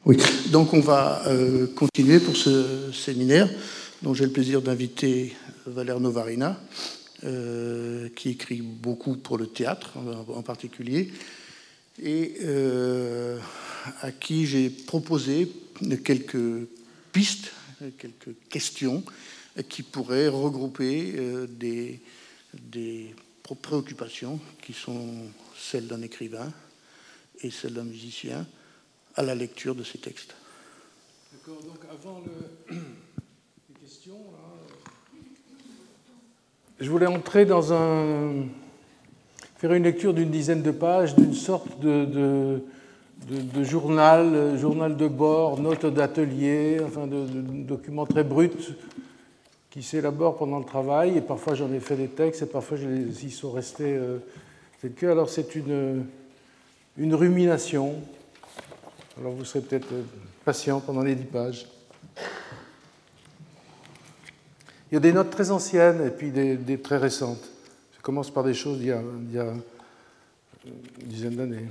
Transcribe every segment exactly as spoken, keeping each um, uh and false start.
Oui, donc on va euh, continuer pour ce séminaire, dont j'ai le plaisir d'inviter Valère Novarina, euh, qui écrit beaucoup pour le théâtre en, en particulier, et euh, à qui j'ai proposé quelques pistes, quelques questions qui pourraient regrouper euh, des, des préoccupations qui sont celles d'un écrivain et celles d'un musicien à la lecture de ces textes. D'accord, donc avant le... les questions, là, je voulais entrer dans un... faire une lecture d'une dizaine de pages, d'une sorte de, de, de, de journal, journal de bord, notes d'atelier, enfin de, de, de document très brut qui s'élabore pendant le travail, et parfois j'en ai fait des textes, et parfois ils y sont restés euh, tels que. Alors c'est une, une rumination. Alors vous serez peut-être patient pendant les dix pages. Il y a des notes très anciennes et puis des, des très récentes. Je commence par des choses d'il y a, d'il y a une dizaine d'années.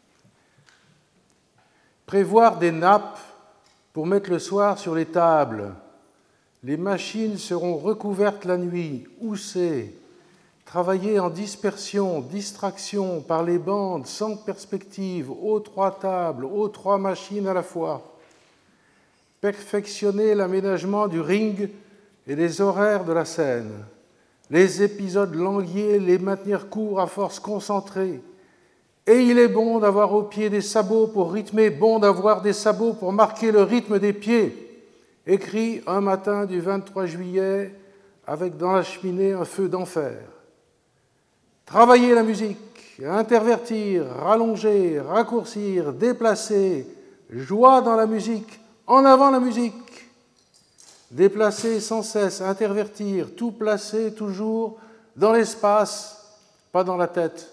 Prévoir des nappes pour mettre le soir sur les tables. Les machines seront recouvertes la nuit. Où c'est ? Travailler en dispersion, distraction, par les bandes, sans perspective, aux trois tables, aux trois machines à la fois. Perfectionner l'aménagement du ring et les horaires de la scène. Les épisodes languiers, les maintenir courts à force concentrée. Et il est bon d'avoir au pied des sabots pour rythmer, bon d'avoir des sabots pour marquer le rythme des pieds. Écrit un matin du vingt-trois juillet, avec dans la cheminée un feu d'enfer. Travailler la musique, intervertir, rallonger, raccourcir, déplacer, joie dans la musique, en avant la musique. Déplacer sans cesse, intervertir, tout placer toujours dans l'espace, pas dans la tête.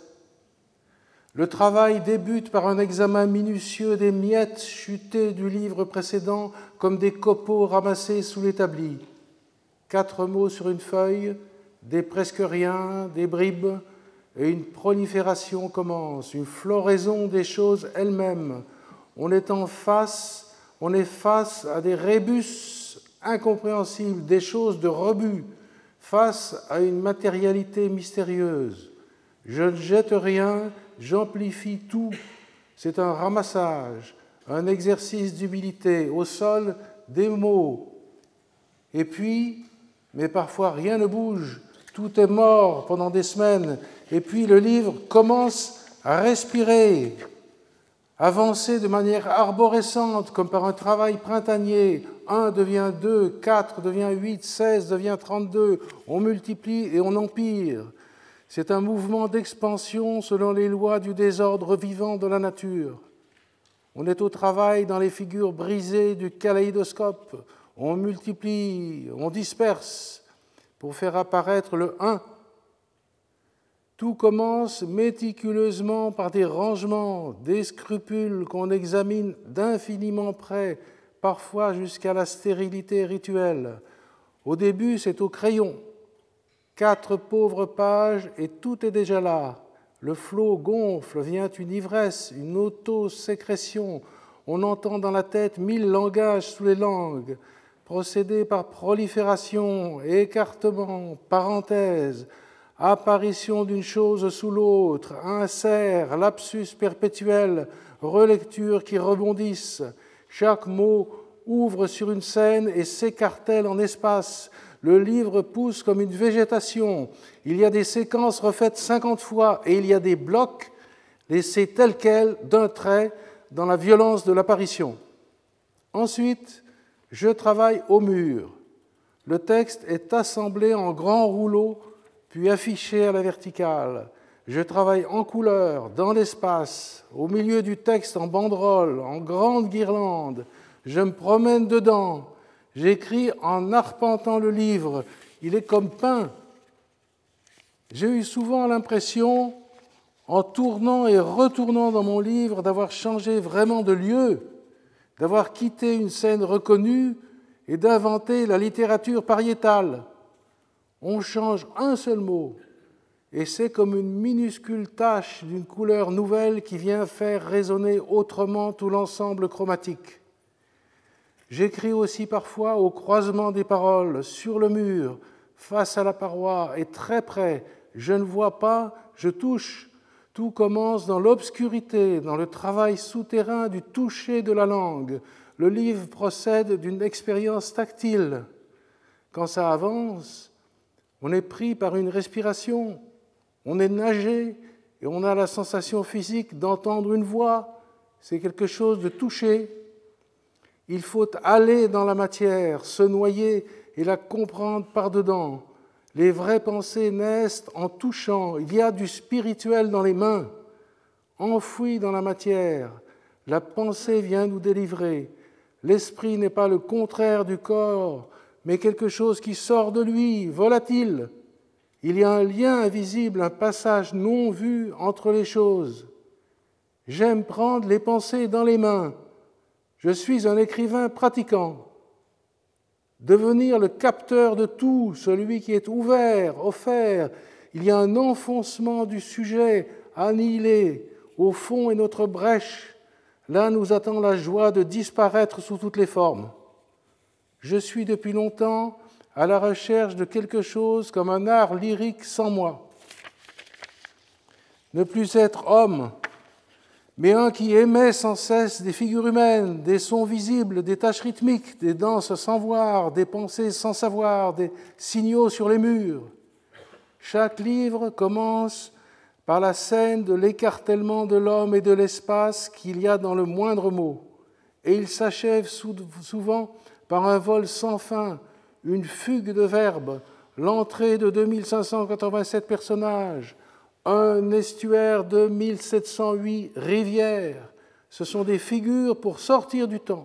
Le travail débute par un examen minutieux des miettes chutées du livre précédent comme des copeaux ramassés sous l'établi. Quatre mots sur une feuille, des presque rien, des bribes, et une prolifération commence, une floraison des choses elles-mêmes. On est en face, on est face à des rébus incompréhensibles, des choses de rebut, face à une matérialité mystérieuse. Je ne jette rien, j'amplifie tout. C'est un ramassage, un exercice d'humilité. Au sol, des mots. Et puis, mais parfois rien ne bouge. Tout est mort pendant des semaines. Et puis le livre commence à respirer, avancer de manière arborescente, comme par un travail printanier. Un devient deux, quatre devient huit, seize devient trente-deux. On multiplie et on empire. C'est un mouvement d'expansion selon les lois du désordre vivant de la nature. On est au travail dans les figures brisées du kaléidoscope. On multiplie, on disperse pour faire apparaître le un. Tout commence méticuleusement par des rangements, des scrupules qu'on examine d'infiniment près, parfois jusqu'à la stérilité rituelle. Au début, c'est au crayon. Quatre pauvres pages et tout est déjà là. Le flot gonfle, vient une ivresse, une autosécrétion. On entend dans la tête mille langages sous les langues, procédé par prolifération, écartement, parenthèse, apparition d'une chose sous l'autre, insert, lapsus perpétuel, relectures qui rebondissent. Chaque mot ouvre sur une scène et s'écartèle en espace. Le livre pousse comme une végétation. Il y a des séquences refaites cinquante fois et il y a des blocs laissés tels quels d'un trait dans la violence de l'apparition. Ensuite, je travaille au mur. Le texte est assemblé en grands rouleaux puis affiché à la verticale. Je travaille en couleur, dans l'espace, au milieu du texte en banderole, en grande guirlande. Je me promène dedans. J'écris en arpentant le livre. Il est comme peint. J'ai eu souvent l'impression, en tournant et retournant dans mon livre, d'avoir changé vraiment de lieu, d'avoir quitté une scène reconnue et d'inventer la littérature pariétale. On change un seul mot, et c'est comme une minuscule tache d'une couleur nouvelle qui vient faire résonner autrement tout l'ensemble chromatique. J'écris aussi parfois au croisement des paroles, sur le mur, face à la paroi et très près. Je ne vois pas, je touche. Tout commence dans l'obscurité, dans le travail souterrain du toucher de la langue. Le livre procède d'une expérience tactile. Quand ça avance, on est pris par une respiration, on est nagé et on a la sensation physique d'entendre une voix. C'est quelque chose de touché. Il faut aller dans la matière, se noyer et la comprendre par-dedans. Les vraies pensées naissent en touchant. Il y a du spirituel dans les mains, enfoui dans la matière. La pensée vient nous délivrer. L'esprit n'est pas le contraire du corps, mais quelque chose qui sort de lui, volatile. Il y a un lien invisible, un passage non vu entre les choses. J'aime prendre les pensées dans les mains. Je suis un écrivain pratiquant. Devenir le capteur de tout, celui qui est ouvert, offert. Il y a un enfoncement du sujet, annihilé. Au fond est notre brèche. Là nous attend la joie de disparaître sous toutes les formes. Je suis depuis longtemps à la recherche de quelque chose comme un art lyrique sans moi. Ne plus être homme, mais un qui émet sans cesse des figures humaines, des sons visibles, des tâches rythmiques, des danses sans voir, des pensées sans savoir, des signaux sur les murs. Chaque livre commence par la scène de l'écartèlement de l'homme et de l'espace qu'il y a dans le moindre mot, et il s'achève souvent par un vol sans fin, une fugue de verbes, l'entrée de deux mille cinq cent quatre-vingt-sept personnages, un estuaire de mille sept cent huit rivières. Ce sont des figures pour sortir du temps.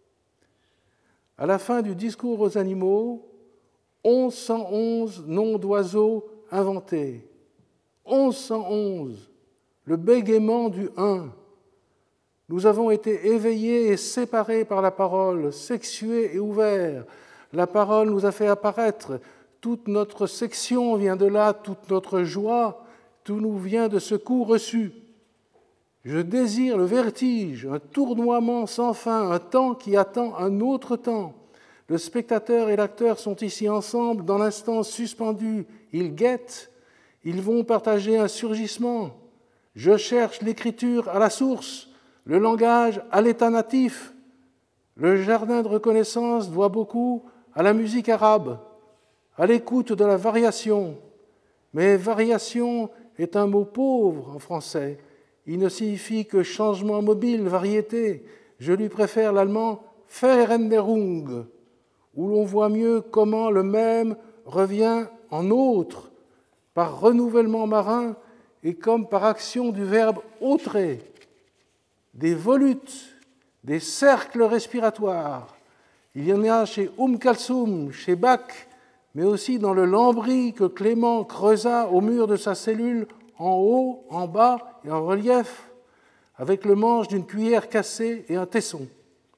À la fin du discours aux animaux, onze cent onze noms d'oiseaux inventés. onze cent onze, le bégaiement du un. Nous avons été éveillés et séparés par la parole, sexués et ouverts. La parole nous a fait apparaître. Toute notre section vient de là, toute notre joie. Tout nous vient de ce coup reçu. Je désire le vertige, un tournoiement sans fin, un temps qui attend un autre temps. Le spectateur et l'acteur sont ici ensemble, dans l'instant suspendu. Ils guettent, ils vont partager un surgissement. Je cherche l'écriture à la source, le langage à l'état natif. Le jardin de reconnaissance doit beaucoup à la musique arabe, à l'écoute de la variation. Mais variation est un mot pauvre en français. Il ne signifie que changement mobile, variété. Je lui préfère l'allemand Veränderung, où l'on voit mieux comment le même revient en autre, par renouvellement marin et comme par action du verbe autrer. Des volutes, des cercles respiratoires. Il y en a chez Umm Kalsoum, chez Bach, mais aussi dans le lambris que Clément creusa au mur de sa cellule, en haut, en bas et en relief, avec le manche d'une cuillère cassée et un tesson.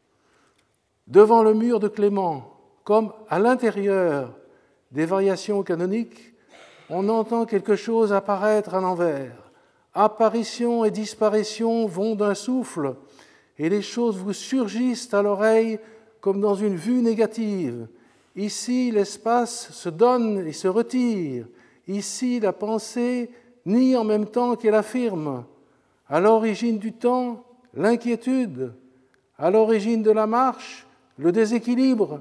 Devant le mur de Clément, comme à l'intérieur des variations canoniques, on entend quelque chose apparaître à l'envers. Apparition et disparition vont d'un souffle, et les choses vous surgissent à l'oreille comme dans une vue négative. Ici, l'espace se donne et se retire. Ici, la pensée nie en même temps qu'elle affirme. À l'origine du temps, l'inquiétude. À l'origine de la marche, le déséquilibre.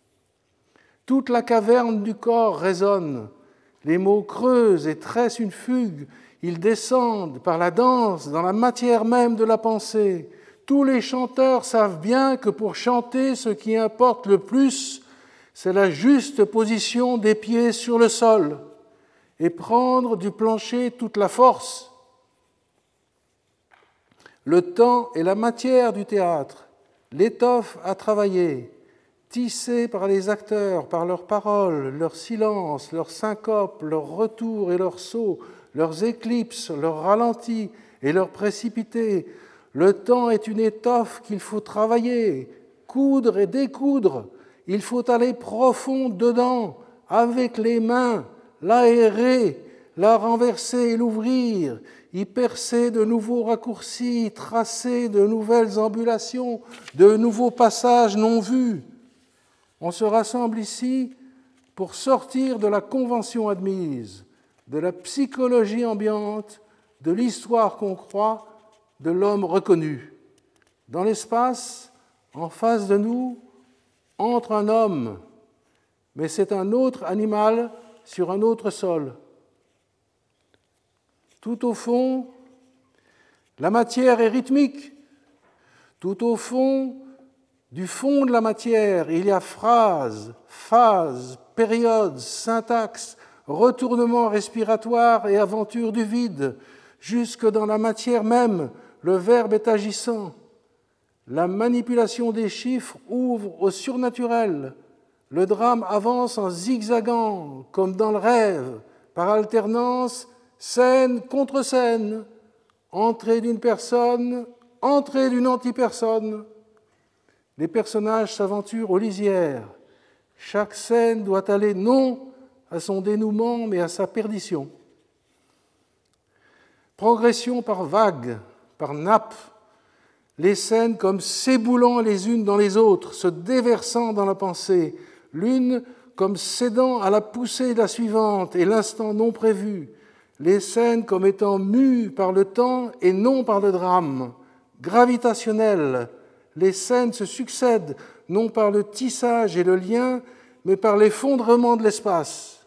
Toute la caverne du corps résonne. Les mots creusent et tressent une fugue. Ils descendent par la danse dans la matière même de la pensée. Tous les chanteurs savent bien que pour chanter, ce qui importe le plus, c'est la juste position des pieds sur le sol et prendre du plancher toute la force. Le temps est la matière du théâtre, l'étoffe à travailler, tissée par les acteurs, par leurs paroles, leurs silences, leurs syncopes, leurs retours et leurs sauts, leurs éclipses, leurs ralentis et leurs précipités. Le temps est une étoffe qu'il faut travailler, coudre et découdre. Il faut aller profond dedans, avec les mains, l'aérer, la renverser et l'ouvrir, y percer de nouveaux raccourcis, y tracer de nouvelles ambulations, de nouveaux passages non vus. On se rassemble ici pour sortir de la convention admise, de la psychologie ambiante, de l'histoire qu'on croit, de l'homme reconnu. Dans l'espace, en face de nous, entre un homme, mais c'est un autre animal sur un autre sol. Tout au fond, la matière est rythmique. Tout au fond, du fond de la matière, il y a phrases, phases, périodes, syntaxe, retournement respiratoire et aventure du vide. Jusque dans la matière même, le verbe est agissant. La manipulation des chiffres ouvre au surnaturel. Le drame avance en zigzagant, comme dans le rêve, par alternance, scène contre scène, entrée d'une personne, entrée d'une antipersonne. Les personnages s'aventurent aux lisières. Chaque scène doit aller non à son dénouement, mais à sa perdition. Progression par vagues, par nappes, les scènes comme s'éboulant les unes dans les autres, se déversant dans la pensée, l'une comme cédant à la poussée de la suivante et l'instant non prévu, les scènes comme étant mues par le temps et non par le drame, gravitationnelles, les scènes se succèdent non par le tissage et le lien, mais par l'effondrement de l'espace.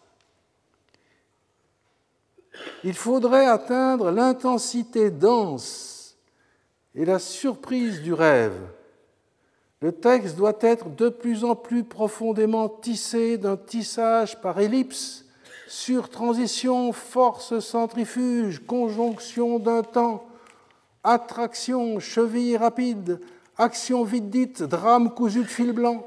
Il faudrait atteindre l'intensité dense et la surprise du rêve. Le texte doit être de plus en plus profondément tissé d'un tissage par ellipse, surtransition, force centrifuge, conjonction d'un temps, attraction, cheville rapide, action vite dite, drame cousu de fil blanc,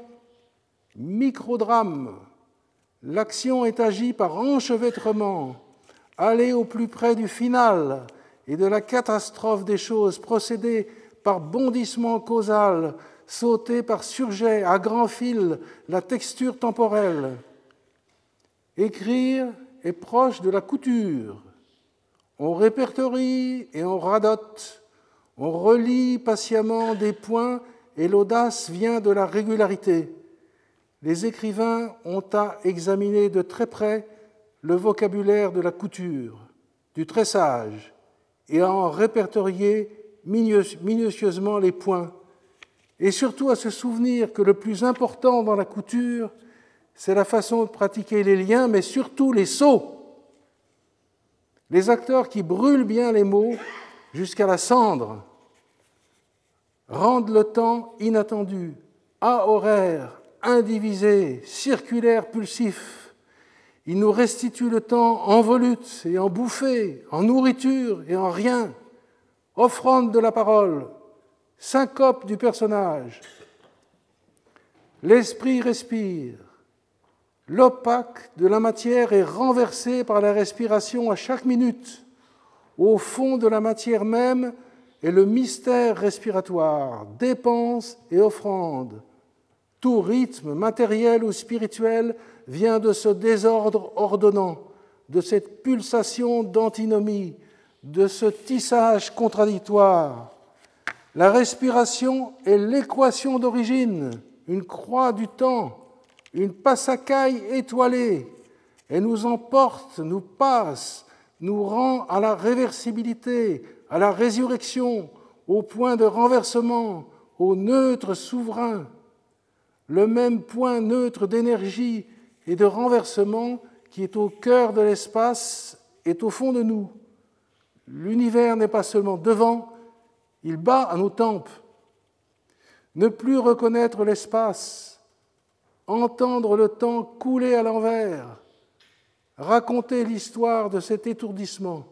microdrame. L'action est agie par enchevêtrement, aller au plus près du final et de la catastrophe des choses, procéder par bondissement causal, sauter par surjet, à grands fils, la texture temporelle. Écrire est proche de la couture. On répertorie et on radote. On relie patiemment des points et l'audace vient de la régularité. Les écrivains ont à examiner de très près le vocabulaire de la couture, du tressage, et à en répertorier minutieusement les points, et surtout à se souvenir que le plus important dans la couture, c'est la façon de pratiquer les liens, mais surtout les sauts. Les acteurs qui brûlent bien les mots jusqu'à la cendre rendent le temps inattendu, ahoraire, indivisé, circulaire, pulsif. Ils nous restituent le temps en volute et en bouffée, en nourriture et en rien, offrande de la parole, syncope du personnage. L'esprit respire. L'opaque de la matière est renversé par la respiration à chaque minute. Au fond de la matière même est le mystère respiratoire, dépense et offrande. Tout rythme, matériel ou spirituel, vient de ce désordre ordonnant, de cette pulsation d'antinomie, de ce tissage contradictoire. La respiration est l'équation d'origine, une croix du temps, une passacaille étoilée. Elle nous emporte, nous passe, nous rend à la réversibilité, à la résurrection, au point de renversement, au neutre souverain. Le même point neutre d'énergie et de renversement qui est au cœur de l'espace est au fond de nous. L'univers n'est pas seulement devant, il bat à nos tempes. Ne plus reconnaître l'espace, entendre le temps couler à l'envers, raconter l'histoire de cet étourdissement.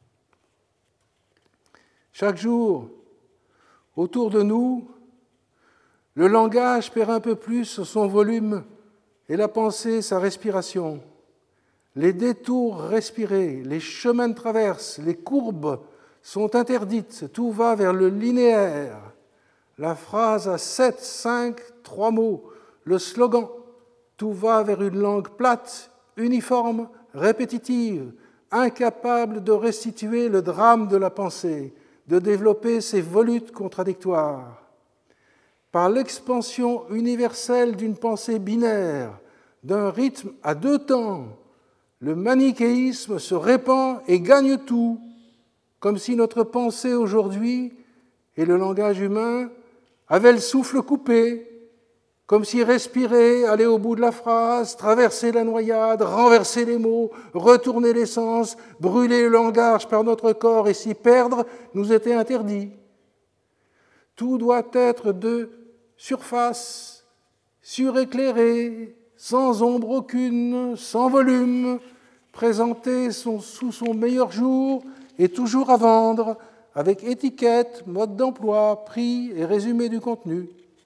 Chaque jour, autour de nous, le langage perd un peu plus son volume et la pensée sa respiration. Les détours respirés, les chemins de traverse, les courbes sont interdites. Tout va vers le linéaire. La phrase à sept, cinq, trois mots, le slogan, tout va vers une langue plate, uniforme, répétitive, incapable de restituer le drame de la pensée, de développer ses volutes contradictoires. Par l'expansion universelle d'une pensée binaire, d'un rythme à deux temps, le manichéisme se répand et gagne tout, comme si notre pensée aujourd'hui et le langage humain avaient le souffle coupé, comme si respirer, aller au bout de la phrase, traverser la noyade, renverser les mots, retourner les sens, brûler le langage par notre corps et s'y perdre nous était interdit. Tout doit être de surface, suréclairé, sans ombre aucune, sans volume, présenté son, sous son meilleur jour et toujours à vendre, avec étiquette, mode d'emploi, prix et résumé du contenu.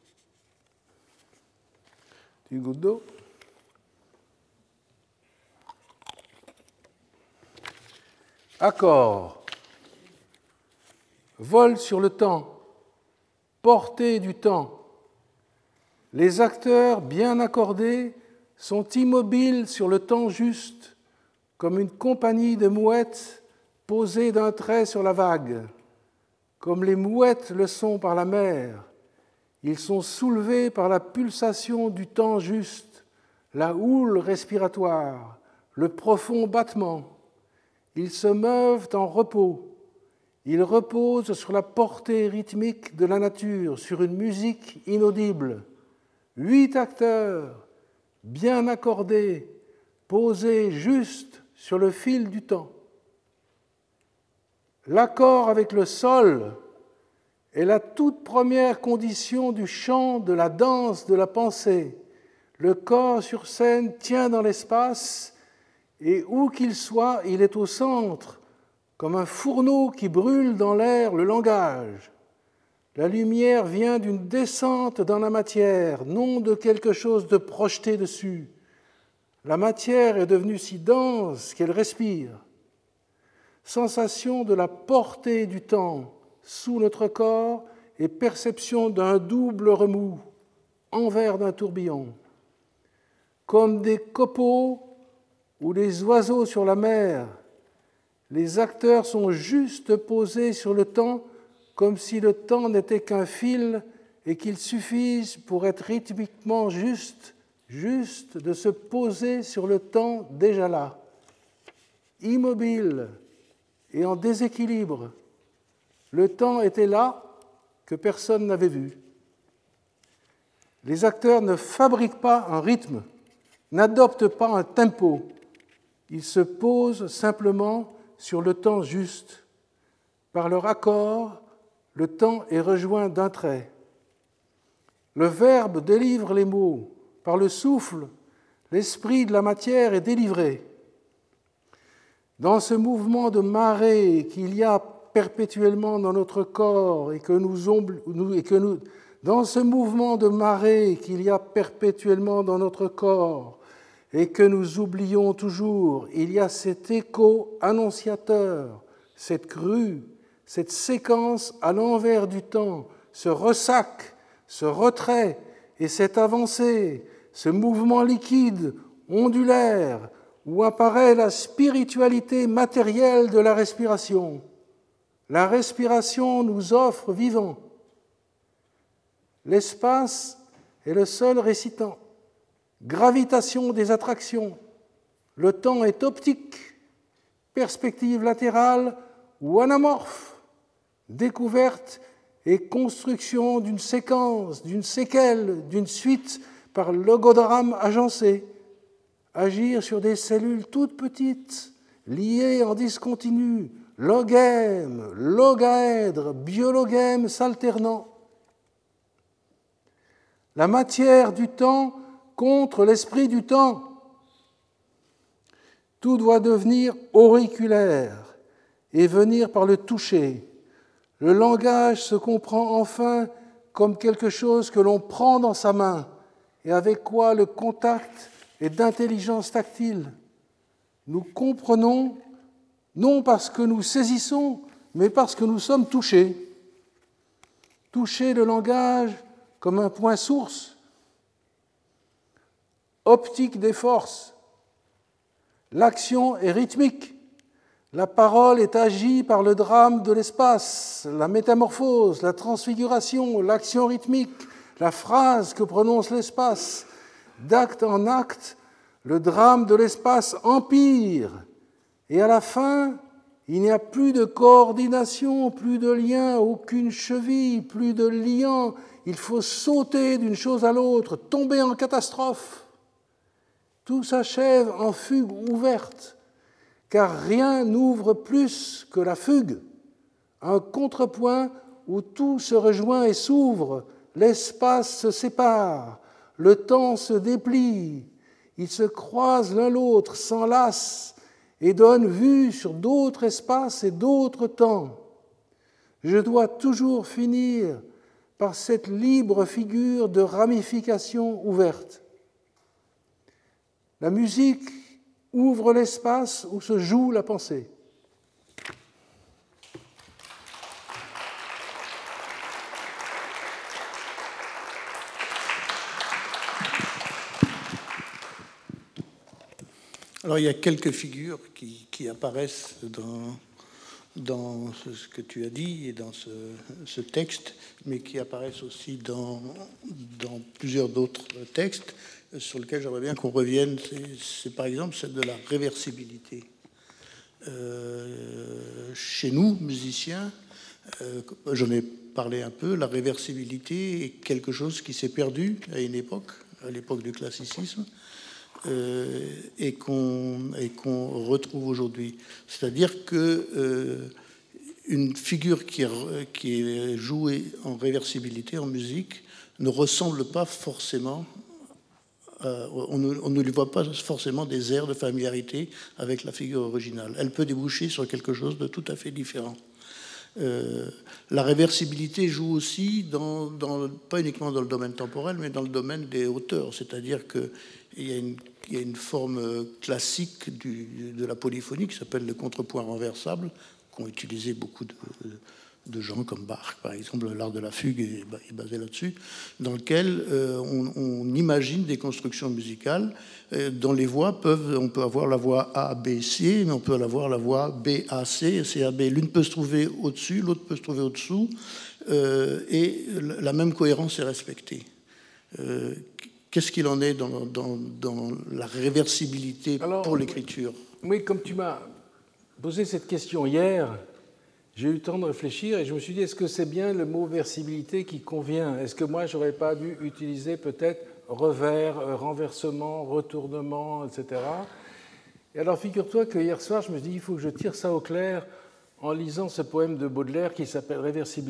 Une goutte d'eau. Accord. Vol sur le temps. Portée du temps. Les acteurs bien accordés sont immobiles sur le temps juste, comme une compagnie de mouettes posées d'un trait sur la vague, comme les mouettes le sont par la mer. Ils sont soulevés par la pulsation du temps juste, la houle respiratoire, le profond battement. Ils se meuvent en repos. Ils reposent sur la portée rythmique de la nature, sur une musique inaudible. Huit acteurs, bien accordés, posés juste sur le fil du temps. L'accord avec le sol est la toute première condition du chant, de la danse, de la pensée. Le corps sur scène tient dans l'espace et où qu'il soit, il est au centre, comme un fourneau qui brûle dans l'air le langage. La lumière vient d'une descente dans la matière, non de quelque chose de projeté dessus. La matière est devenue si dense qu'elle respire. Sensation de la portée du temps sous notre corps et perception d'un double remous, envers d'un tourbillon. Comme des copeaux ou des oiseaux sur la mer, les acteurs sont juste posés sur le temps comme si le temps n'était qu'un fil et qu'il suffise pour être rythmiquement juste, juste de se poser sur le temps déjà là, immobile et en déséquilibre. Le temps était là que personne n'avait vu. Les acteurs ne fabriquent pas un rythme, n'adoptent pas un tempo. Ils se posent simplement sur le temps juste. Par leur accord, le temps est rejoint d'un trait. Le verbe délivre les mots. Par le souffle, l'esprit de la matière est délivré. Dans ce mouvement de marée qu'il y a perpétuellement dans notre corps et que nous, et que nous dans ce mouvement de marée qu'il y a perpétuellement dans notre corps et que nous oublions toujours, il y a cet écho annonciateur, cette crue, cette séquence à l'envers du temps, ce ressac, ce retrait et cette avancée, ce mouvement liquide, ondulaire, où apparaît la spiritualité matérielle de la respiration. La respiration nous offre vivant. L'espace est le seul récitant. Gravitation des attractions. Le temps est optique, perspective latérale ou anamorphe, découverte et construction d'une séquence, d'une séquelle, d'une suite par logodrame agencé. Agir sur des cellules toutes petites, liées en discontinu, logème, logaèdre, biologème s'alternant. La matière du temps contre l'esprit du temps. Tout doit devenir auriculaire et venir par le toucher. Le langage se comprend enfin comme quelque chose que l'on prend dans sa main et avec quoi le contact est d'intelligence tactile. Nous comprenons non parce que nous saisissons, mais parce que nous sommes touchés. Toucher le langage comme un point source, optique des forces. L'action est rythmique, La parole est agie par le drame de l'espace, la métamorphose, la transfiguration, l'action rythmique, la phrase que prononce l'espace. D'acte en acte, le drame de l'espace empire. Et à la fin, il n'y a plus de coordination, plus de lien, aucune cheville, plus de liant. Il faut sauter d'une chose à l'autre, tomber en catastrophe. Tout s'achève en fugue ouverte, car rien n'ouvre plus que la fugue, un contrepoint où tout se rejoint et s'ouvre, l'espace se sépare, le temps se déplie, ils se croisent l'un l'autre, s'enlacent et donnent vue sur d'autres espaces et d'autres temps. Je dois toujours finir par cette libre figure de ramification ouverte. La musique ouvre l'espace où se joue la pensée. Alors il y a quelques figures qui, qui apparaissent dans, dans ce que tu as dit et dans ce, ce texte, mais qui apparaissent aussi dans, dans plusieurs d'autres textes sur lesquels j'aimerais bien qu'on revienne. C'est, c'est par exemple celle de la réversibilité. Euh, chez nous, musiciens, euh, j'en ai parlé un peu, la réversibilité est quelque chose qui s'est perdu à une époque, à l'époque du classicisme, euh, et, qu'on, et qu'on retrouve aujourd'hui. C'est-à-dire que euh, une figure qui est, qui est jouée en réversibilité en musique ne ressemble pas forcément, euh, on, ne, on ne lui voit pas forcément des airs de familiarité avec la figure originale. Elle peut déboucher sur quelque chose de tout à fait différent. Euh, la réversibilité joue aussi, dans, dans, pas uniquement dans le domaine temporel, mais dans le domaine des hauteurs. C'est-à-dire qu'il y a une, il y a une forme classique du, de la polyphonie qui s'appelle le contrepoint renversable, qu'ont utilisé beaucoup de, de gens comme Bach, par exemple. L'art de la fugue est basé là-dessus, dans lequel euh, on, on imagine des constructions musicales euh, dont les voix peuvent, on peut avoir la voix A, B, C, mais on peut avoir la voix B, A, C, C, A, B. L'une peut se trouver au-dessus, l'autre peut se trouver au-dessous, euh, et la même cohérence est respectée. Euh, qu'est-ce qu'il en est dans, dans, dans la réversibilité Alors, pour l'écriture ? Oui, comme tu m'as posé cette question hier, j'ai eu le temps de réfléchir et je me suis dit, est-ce que c'est bien le mot versibilité qui convient ? Est-ce que moi, je n'aurais pas dû utiliser peut-être revers, renversement, retournement, et cetera. Et alors, figure-toi que hier soir, je me suis dit, il faut que je tire ça au clair en lisant ce poème de Baudelaire qui s'appelle « Réversibilité ».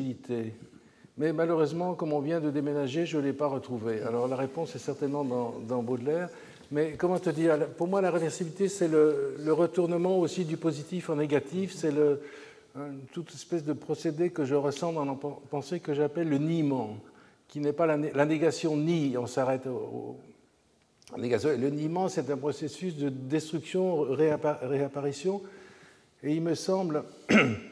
Mais malheureusement, comme on vient de déménager, je ne l'ai pas retrouvé. Alors, la réponse est certainement dans, dans Baudelaire. Mais comment te dire, pour moi, la réversibilité, c'est le, le retournement aussi du positif en négatif, c'est le... toute espèce de procédé que je ressens dans la pensée que j'appelle le niement, qui n'est pas la, la négation nie, on s'arrête au, au négation. Le niement, c'est un processus de destruction, réappar, réapparition, et il me semble, je ne sais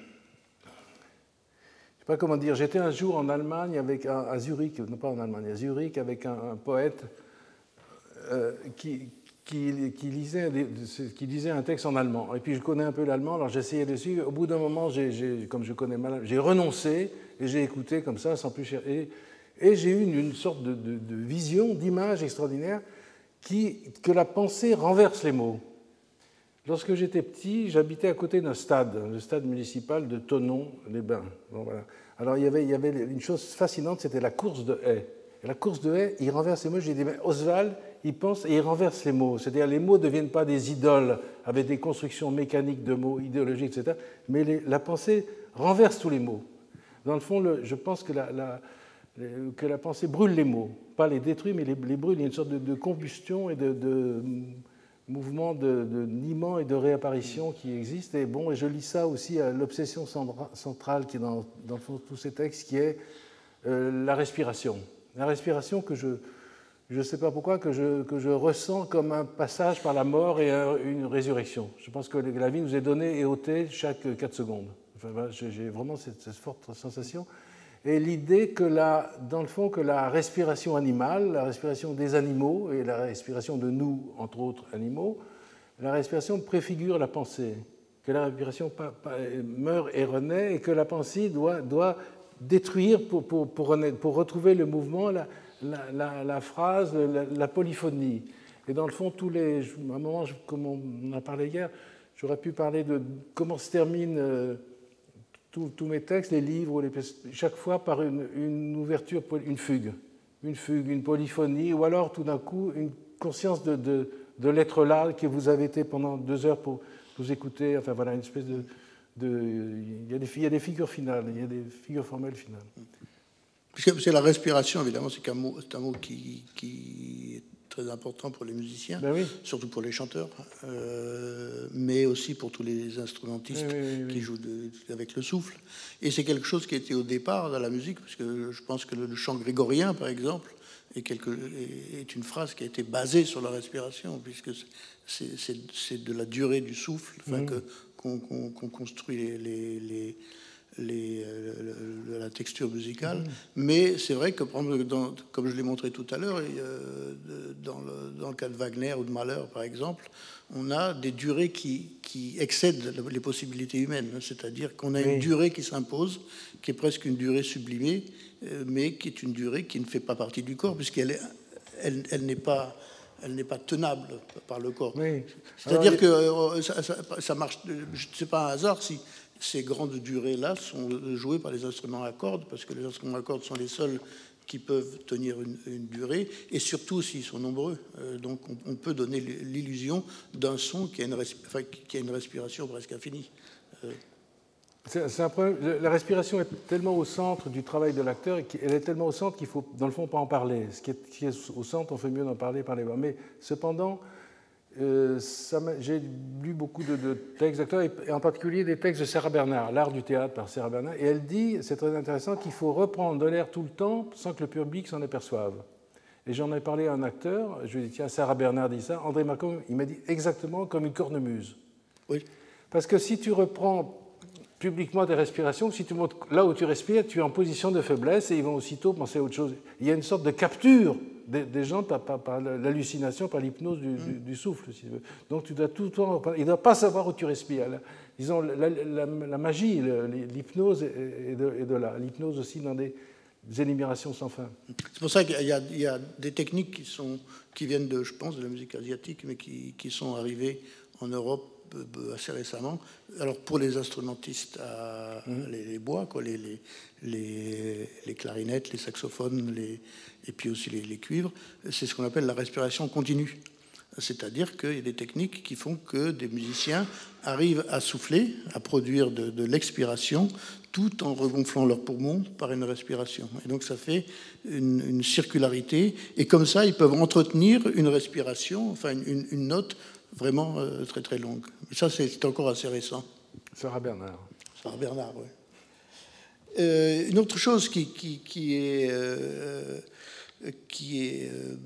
pas comment dire, j'étais un jour en Allemagne, avec un, à Zurich, non pas en Allemagne, à Zurich, avec un, un poète euh, qui... Qui, qui, lisait, qui lisait un texte en allemand. Et puis je connais un peu l'allemand, alors j'essayais de suivre. Au bout d'un moment, j'ai, j'ai, comme je connais mal, j'ai renoncé et j'ai écouté comme ça, sans plus chercher. Et, et j'ai eu une, une sorte de, de, de vision, d'image extraordinaire, qui, que la pensée renverse les mots. Lorsque j'étais petit, j'habitais à côté d'un stade, le stade municipal de Thonon-les-Bains. Bon, voilà. Alors il y, avait, il y avait une chose fascinante, c'était la course de haies. Et la course de haies, il renverse les mots. J'ai dit, mais Oswald, il pense et il renverse les mots. C'est-à-dire les mots ne deviennent pas des idoles avec des constructions mécaniques de mots, idéologiques, et cetera. Mais les, la pensée renverse tous les mots. Dans le fond, le, je pense que la, la, que la pensée brûle les mots. Pas les détruit, mais les, les brûle. Il y a une sorte de, de combustion et de, de mouvement de, de niement et de réapparition qui existe. Et bon, et je lis ça aussi à l'obsession centrale qui est dans, dans tous ces textes, qui est euh, la respiration. La respiration que je... Je ne sais pas pourquoi, que je, que je ressens comme un passage par la mort et un, une résurrection. Je pense que la vie nous est donnée et ôtée chaque quatre secondes. Enfin, j'ai vraiment cette, cette forte sensation. Et l'idée que, la, dans le fond, que la respiration animale, la respiration des animaux et la respiration de nous, entre autres animaux, la respiration préfigure la pensée. que la respiration pa, pa, meurt et renaît, et que la pensée doit, doit détruire pour, pour, pour, pour retrouver le mouvement, la, la, la, la phrase, la, la polyphonie. Et dans le fond, tous les, à un moment, comme on en a parlé hier, j'aurais pu parler de comment se terminent euh, tous, tous mes textes, les livres, les, chaque fois par une, une ouverture, une fugue, une fugue, une polyphonie, ou alors tout d'un coup une conscience de, de, de l'être là que vous avez été pendant deux heures pour vous écouter. Enfin voilà, une espèce de, de il y a des, il y a des figures finales, il y a des figures formelles finales. C'est la respiration, évidemment, c'est un mot, c'est un mot qui, qui est très important pour les musiciens, ben oui. surtout pour les chanteurs, euh, mais aussi pour tous les instrumentistes oui, oui, oui, qui jouent de, avec le souffle. Et c'est quelque chose qui était au départ dans la musique, parce que je pense que le, le chant grégorien, par exemple, est, quelque, est, est une phrase qui a été basée sur la respiration, puisque c'est, c'est, c'est de la durée du souffle enfin, mmh. que, qu'on, qu'on, qu'on construit les... les, les Les, euh, la texture musicale, mmh. mais c'est vrai que, dans, comme je l'ai montré tout à l'heure, euh, dans, le, dans le cas de Wagner ou de Mahler, par exemple, on a des durées qui, qui excèdent les possibilités humaines, c'est-à-dire qu'on a oui. une durée qui s'impose, qui est presque une durée sublimée, euh, mais qui est une durée qui ne fait pas partie du corps, puisqu'elle est, elle, elle n'est pas... elle n'est pas tenable par le corps. Oui. C'est-à-dire Alors, que euh, ça, ça, ça marche, c'est pas un hasard si ces grandes durées-là sont jouées par les instruments à cordes, parce que les instruments à cordes sont les seuls qui peuvent tenir une, une durée, et surtout s'ils sont nombreux. Euh, donc on, on peut donner l'illusion d'un son qui a, une resp... enfin, qui a une respiration presque infinie. Euh, C'est, c'est un problème. La respiration est tellement au centre du travail de l'acteur, elle est tellement au centre qu'il faut, dans le fond, pas en parler. Ce qui est, qui est au centre, on fait mieux d'en parler par les voix. Mais cependant, euh, ça j'ai lu beaucoup de, de textes d'acteurs, et en particulier des textes de Sarah Bernard, L'art du théâtre par Sarah Bernard, et elle dit, c'est très intéressant, qu'il faut reprendre de l'air tout le temps sans que le public s'en aperçoive. Et j'en ai parlé à un acteur, je lui ai dit, tiens, Sarah Bernard dit ça, André Malraux, il m'a dit exactement comme une cornemuse. Oui. Parce que si tu reprends publiquement des respirations, si tu montres là où tu respires, tu es en position de faiblesse et ils vont aussitôt penser à autre chose. Il y a une sorte de capture des, des gens par, par, par l'hallucination, par l'hypnose du, du, du souffle, si tu veux. Donc tu dois tout le temps... Il ne doit pas savoir où tu respires. Là, disons, la, la, la magie, l'hypnose est de, est de là. L'hypnose aussi dans des, des énumérations sans fin. C'est pour ça qu'il y a, il y a des techniques qui, sont, qui viennent, de, je pense, de la musique asiatique, mais qui, qui sont arrivées en Europe assez récemment. Alors pour les instrumentistes à mmh. les, les bois, quoi, les, les, les, les clarinettes, les saxophones, les, et puis aussi les, les cuivres, c'est ce qu'on appelle la respiration continue. C'est-à-dire qu'il y a des techniques qui font que des musiciens arrivent à souffler, à produire de, de l'expiration, tout en regonflant leurs poumons par une respiration. Et donc ça fait une, une circularité, et comme ça, ils peuvent entretenir une respiration, enfin une, une note vraiment euh, très très longue. Mais ça, c'est, c'est encore assez récent. Sarah Bernard. Sarah Bernard, oui. Euh, une autre chose qui, qui, qui est, euh, qui est euh,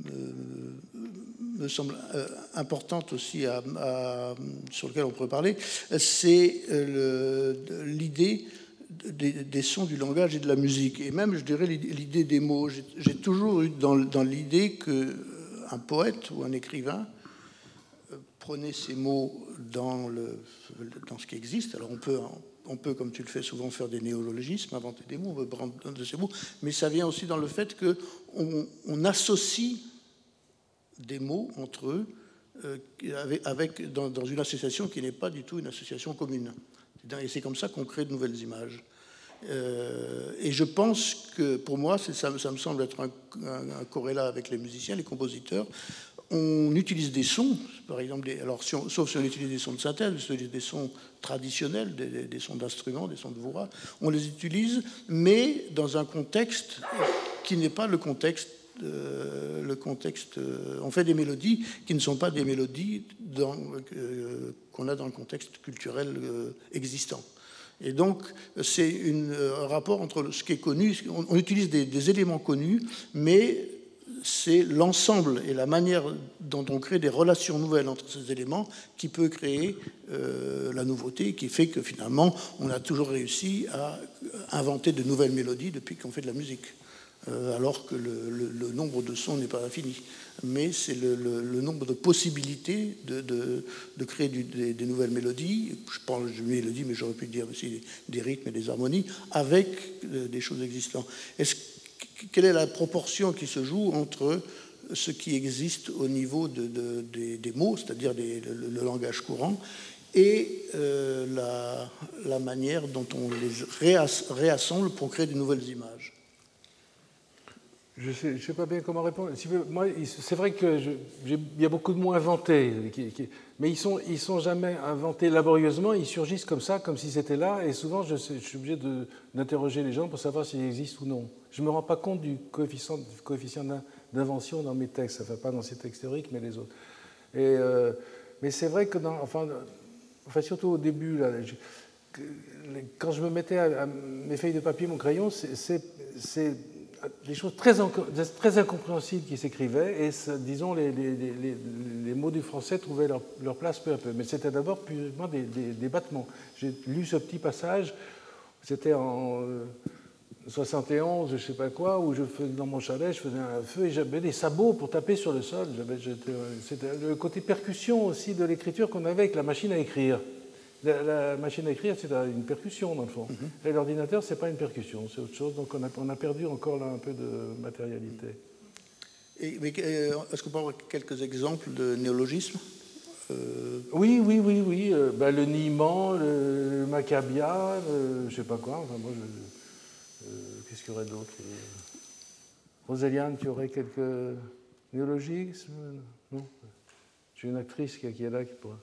me semble euh, importante aussi, à, à, sur laquelle on pourrait parler, c'est euh, le, l'idée des, des sons du langage et de la musique. Et même, je dirais, l'idée des mots. J'ai, j'ai toujours eu dans, dans l'idée qu'un poète ou un écrivain prenez ces mots dans, le, dans ce qui existe. Alors on peut, on peut, comme tu le fais souvent, faire des néologismes, inventer des mots, on peut prendre de ces mots, mais ça vient aussi dans le fait qu'on on associe des mots entre eux euh, avec, avec, dans, dans une association qui n'est pas du tout une association commune. Et c'est comme ça qu'on crée de nouvelles images. Euh, et je pense que, pour moi, c'est, ça, ça me semble être un, un, un corrélat avec les musiciens, les compositeurs. On utilise des sons, par exemple, des, alors si on, sauf si on utilise des sons de synthèse, si on utilise des sons traditionnels, des, des, des sons d'instruments, des sons de voix, on les utilise, mais dans un contexte qui n'est pas le contexte, euh, le contexte. Euh, on fait des mélodies qui ne sont pas des mélodies dans, euh, qu'on a dans le contexte culturel euh, existant. Et donc, c'est une, un rapport entre ce qui est connu, on, on utilise des, des éléments connus, mais c'est l'ensemble et la manière dont on crée des relations nouvelles entre ces éléments qui peut créer euh, la nouveauté, qui fait que finalement, on a toujours réussi à inventer de nouvelles mélodies depuis qu'on fait de la musique. euh, alors que le, le, le nombre de sons n'est pas infini. Mais c'est le, le, le nombre de possibilités de, de, de créer du, des, des nouvelles mélodies. Je parle de mélodies, mais j'aurais pu dire aussi des, des rythmes et des harmonies, avec euh, des choses existantes. Est-ce, quelle est la proportion qui se joue entre ce qui existe au niveau de, de, des, des mots, c'est-à-dire des, le, le langage courant, et euh, la, la manière dont on les réas, réassemble pour créer de nouvelles images? Je ne sais, sais pas bien comment répondre. Si vous, moi, c'est vrai qu'il y a beaucoup de mots inventés, qui, qui, mais ils ne sont, ils sont jamais inventés laborieusement, ils surgissent comme ça, comme si c'était là, et souvent je, je suis obligé de, d'interroger les gens pour savoir s'ils existent ou non. Je ne me rends pas compte du coefficient, du coefficient d'invention dans mes textes, enfin pas dans ces textes théoriques, mais les autres. Et, euh, mais c'est vrai que, dans, enfin, enfin, surtout au début, là, je, quand je me mettais à, à mes feuilles de papier, mon crayon, c'est des choses très, très incompréhensibles qui s'écrivaient, et disons, les, les, les, les mots du français trouvaient leur, leur place peu à peu. Mais c'était d'abord purement des, des, des battements. J'ai lu ce petit passage, c'était en soixante et onze, je ne sais pas quoi, où je faisais, dans mon chalet, je faisais un feu et j'avais des sabots pour taper sur le sol. C'était le côté percussion aussi de l'écriture qu'on avait avec la machine à écrire. La, la machine à écrire, c'est une percussion, dans le fond. Mm-hmm. Et l'ordinateur, ce n'est pas une percussion, c'est autre chose. Donc, on a, on a perdu encore là un peu de matérialité. Et, mais est-ce qu'on peut avoir quelques exemples de néologismes? euh... Oui, oui, oui, oui. Euh, ben, le niement, le, le macabia, le, je ne sais pas quoi. Enfin, moi, je, euh, qu'est-ce qu'il y aurait d'autre? Roséliane, tu aurais quelques néologismes? Non? J'ai une actrice qui, qui est là qui pourra...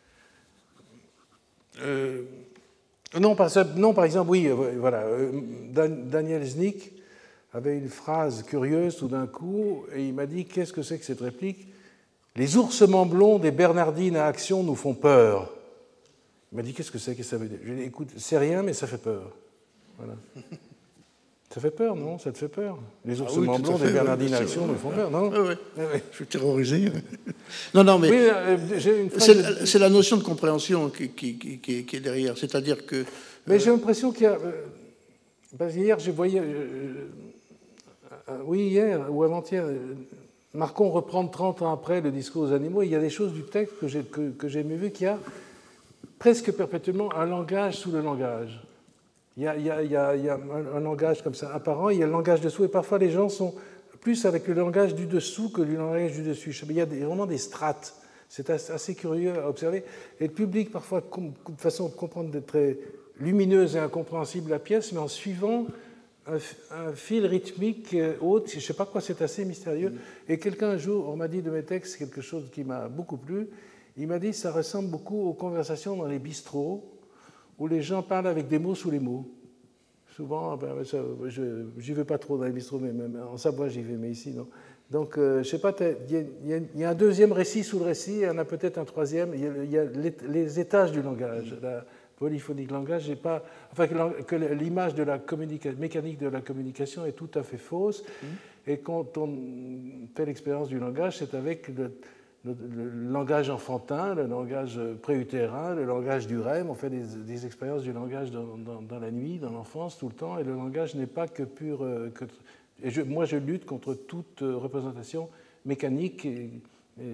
Euh, non, par, non, par exemple, oui, voilà. Daniel Znik avait une phrase curieuse tout d'un coup, et il m'a dit: qu'est-ce que c'est que cette réplique? Les oursements blonds des Bernardines à action nous font peur. Il m'a dit: qu'est-ce que c'est que ça veut dire? Je lui ai dit: écoute, c'est rien, mais ça fait peur. Voilà. Ça fait peur, non? Ça te fait peur? Les oursements ah oui, blonds des Bernardines oui, à action nous font peur, non? Oui, oui. oui, oui. Je suis terrorisé. Non, non, mais oui, euh, c'est de... la notion de compréhension qui, qui, qui, qui est derrière. C'est-à-dire que... Mais euh... j'ai l'impression qu'il y a... Euh, parce qu'hier, je voyais... Euh, euh, oui, hier ou avant-hier, euh, Marcon reprend trente ans après le discours aux animaux. Il y a des choses du texte que j'ai que, que j'ai vu qu'il y a presque perpétuellement un langage sous le langage. Il y, a, il, y a, il, y a, il y a un langage comme ça apparent, il y a le langage dessous, et parfois les gens sont plus avec le langage du dessous que le langage du dessus. Il y a des, vraiment des strates. C'est assez curieux à observer. Et le public, parfois, de façon de comprendre très lumineuse et incompréhensible la pièce, mais en suivant un, un fil rythmique haute. Je ne sais pas quoi, c'est assez mystérieux. Et quelqu'un un jour, on m'a dit de mes textes quelque chose qui m'a beaucoup plu. Il m'a dit que ça ressemble beaucoup aux conversations dans les bistrots, où les gens parlent avec des mots sous les mots. Souvent, ben, ça, je n'y vais pas trop dans les bistrots, mais même en Savoie, j'y vais, mais ici, non. Donc, euh, je ne sais pas, il y, y, y a un deuxième récit sous le récit, il y en a peut-être un troisième. Il y, y a les, les étages du langage, la polyphonie de langage, j'ai pas, enfin, que, que l'image de la mécanique de la communication est tout à fait fausse. Mmh. Et quand on fait l'expérience du langage, c'est avec le, Le, le, le langage enfantin, le langage préutérin, le langage du rêve. On fait des, des expériences du langage dans, dans, dans la nuit, dans l'enfance, tout le temps, et le langage n'est pas que pur... Euh, que, et je, moi, je lutte contre toute euh, représentation mécanique et, et,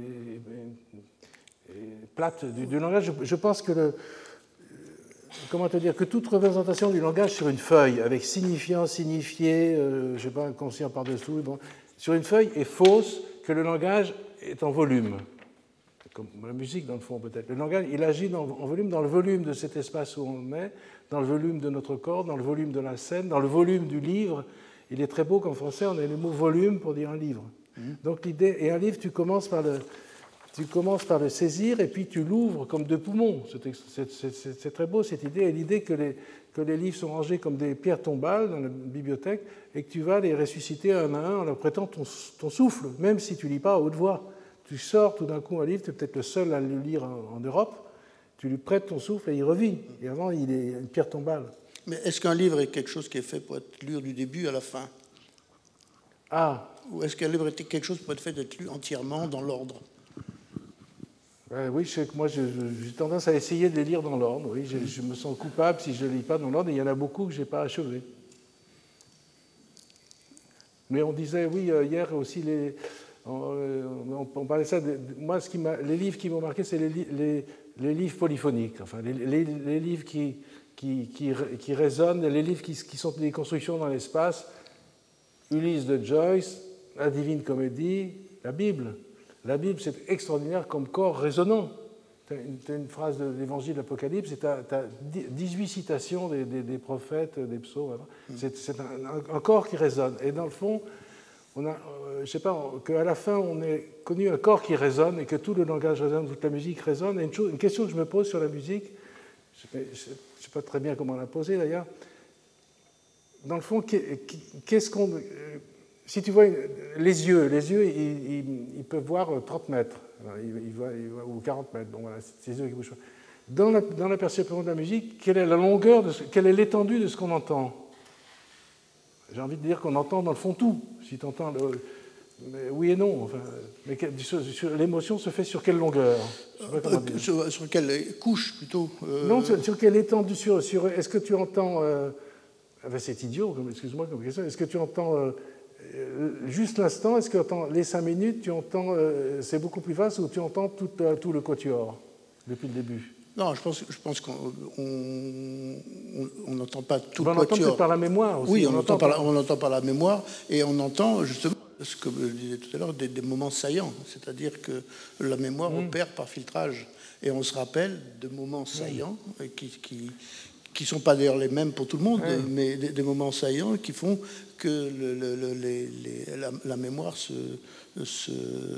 et, et plate du, du langage. Je, je pense que le... Comment te dire, que toute représentation du langage sur une feuille, avec signifiant, signifié, euh, je ne sais pas, inconscient par-dessous, bon, sur une feuille est fausse, que le langage est en volume, comme la musique dans le fond peut-être. Le langage, il agit dans, en volume, dans le volume de cet espace où on est, dans le volume de notre corps, dans le volume de la scène, dans le volume du livre. Il est très beau qu'en français, on ait le mot volume pour dire un livre. Mmh. Donc l'idée, et un livre, tu commences par le, tu commences par le saisir et puis tu l'ouvres comme deux poumons. C'est très beau cette idée, et l'idée que les, que les livres sont rangés comme des pierres tombales dans la bibliothèque et que tu vas les ressusciter un à un en leur prêtant ton, ton souffle, même si tu ne lis pas à haute voix. Tu sors tout d'un coup un livre, tu es peut-être le seul à le lire en, en Europe, tu lui prêtes ton souffle et il revit. Et avant, il est une pierre tombale. Mais est-ce qu'un livre est quelque chose qui est fait pour être lu du début à la fin? Ah. Ou est-ce qu'un livre est quelque chose pour être fait d'être lu entièrement dans l'ordre? Ben oui, je sais que moi j'ai tendance à essayer de les lire dans l'ordre. Oui, je, je me sens coupable si je ne les lis pas dans l'ordre, et il y en a beaucoup que je n'ai pas achevés. Mais on disait, oui, euh, hier aussi, les, on, on, on parlait de ça. De, moi, ce qui m'a, les livres qui m'ont marqué, c'est les, les, les livres polyphoniques, enfin, les, les, les livres qui, qui, qui, qui résonnent, les livres qui, qui sont des constructions dans l'espace. Ulysse de Joyce, la Divine Comédie, la Bible. La Bible, c'est extraordinaire comme corps résonnant. Tu as une, une phrase de l'Évangile de l'Apocalypse, tu as dix-huit citations des, des, des prophètes, des psaumes. C'est, c'est un, un corps qui résonne. Et dans le fond, on a, euh, je sais pas, qu'à la fin, on ait connu un corps qui résonne et que tout le langage résonne, toute la musique résonne. Et une, chose, une question que je me pose sur la musique, je ne sais, sais pas très bien comment la poser d'ailleurs. Dans le fond, qu'est-ce qu'on... Si tu vois les yeux, les yeux, ils, ils, ils peuvent voir trente mètres, ils, ils voient, ils voient, ou quarante mètres, bon voilà, c'est ces yeux qui bougent. Dans la, dans la perception de la musique, quelle est la longueur, de ce, quelle est l'étendue de ce qu'on entend? J'ai envie de dire qu'on entend dans le fond tout. Si tu entends le... Mais oui et non. Enfin, mais l'émotion se fait sur quelle longueur? Je sais pas comment dire. Sur, sur quelle couche plutôt euh... Non, sur, sur quelle étendue sur, sur, est-ce que tu entends... Euh, enfin, c'est idiot, excuse-moi comme question. Est-ce que tu entends... Euh, juste l'instant, est-ce que tu entends les cinq minutes, tu entends, euh, c'est beaucoup plus vaste, ou tu entends tout, euh, tout le quatuor depuis le début? Non, je pense, je pense qu'on n'entend pas tout ben, le quatuor. On entend peut-être par la mémoire aussi. Oui, on, on, entend entend par par... La, on entend par la mémoire, et on entend justement, ce que je disais tout à l'heure, des, des moments saillants. C'est-à-dire que la mémoire mmh. opère par filtrage, et on se rappelle de moments saillants mmh. qui... qui qui ne sont pas d'ailleurs les mêmes pour tout le monde, oui. mais des, des moments saillants qui font que le, le, le, les, les, la, la mémoire se, se,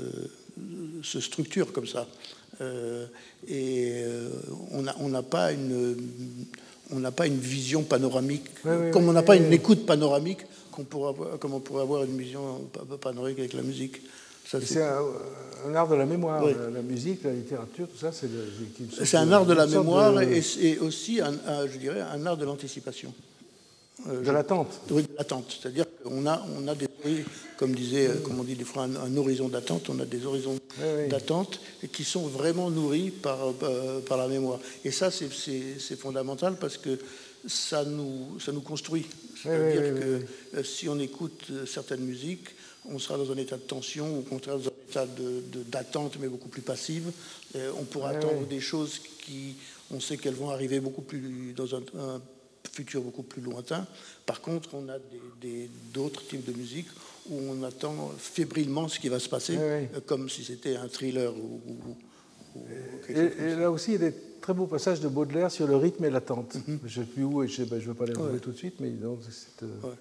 se structure comme ça. Euh, et euh, on n'a pas une, on n'a pas une vision panoramique, oui, oui, comme on n'a oui, pas oui, une oui. écoute panoramique, qu'on pourrait avoir, comme on pourrait avoir une vision panoramique avec la musique. Ça, c'est, c'est un, un art de la mémoire, oui. la, la musique, la littérature, tout ça, c'est... De, c'est un art de la mémoire de... et, et aussi, un, un, je dirais, un art de l'anticipation. Euh, de je... l'attente. Oui, de l'attente. C'est-à-dire qu'on a, on a des, comme disait, oui. comme on dit des fois, un, un horizon d'attente, on a des horizons oui, oui. d'attente qui sont vraiment nourris par, euh, par la mémoire. Et ça, c'est, c'est, c'est fondamental parce que ça nous, ça nous construit. C'est-à-dire oui, oui, que oui, oui. si on écoute certaines musiques, on sera dans un état de tension, ou au contraire dans un état de, de, d'attente, mais beaucoup plus passive. Et on pourra oui, attendre oui. des choses qui, on sait qu'elles vont arriver beaucoup plus dans un, un futur beaucoup plus lointain. Par contre, on a des, des, d'autres types de musique où on attend fébrilement ce qui va se passer, oui, oui. comme si c'était un thriller ou, ou, ou quelque et, chose comme et ça. Là aussi, il y a des très beaux passages de Baudelaire sur le rythme et l'attente. Mm-hmm. Je ne sais plus où, et je ne veux pas les retrouver ouais. tout de suite, mais donc c'est... Euh... Ouais.